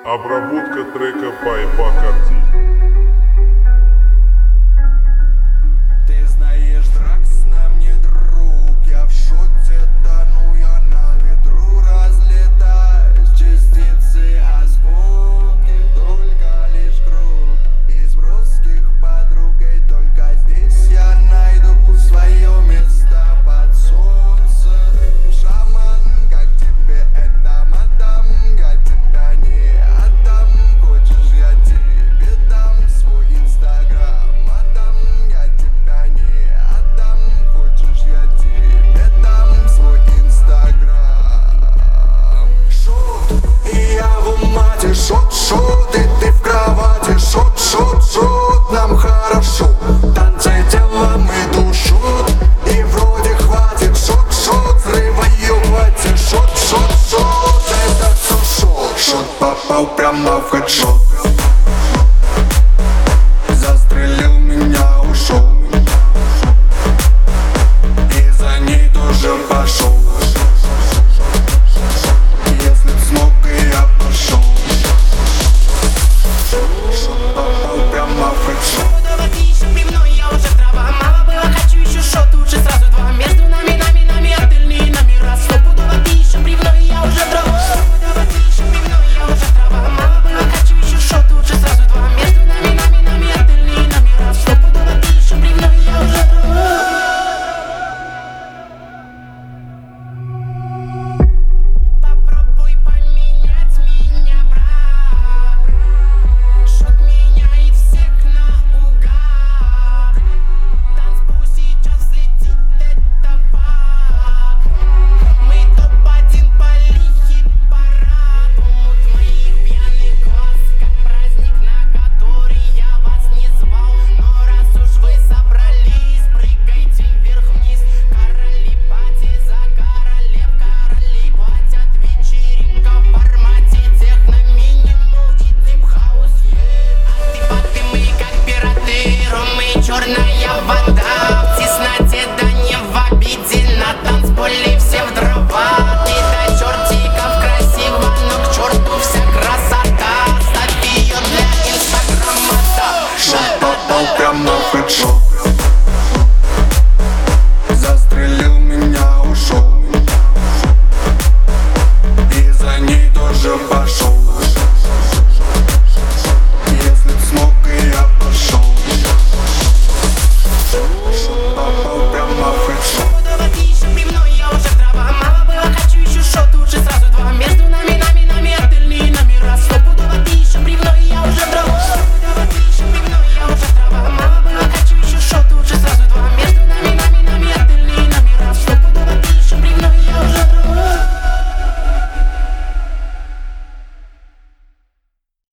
Обработка трека by Bacardi. Ты знаешь, Дракс нам не друг. Я в шоте тону, я на ветру разлетаюсь. Частицы осколки, только лишь круг из броских подруг. И только здесь я найду свое место под солнцем. Шаман, как тебе это, мадам? Я тебя не отдам. Хочешь, я тебе дам свой инстаграм, мадам? Я тебя не отдам. Хочешь, я тебе дам свой инстаграм. Шот, и я в умате. Шот, шот, и ты в кровати. Шот, шот, шот, нам хорошо. Танцы телом и душу. И вроде хватит. Шот, шот, взрываювать. Шот, шот, шот, это все шот. Шот попал прямо в хедшот.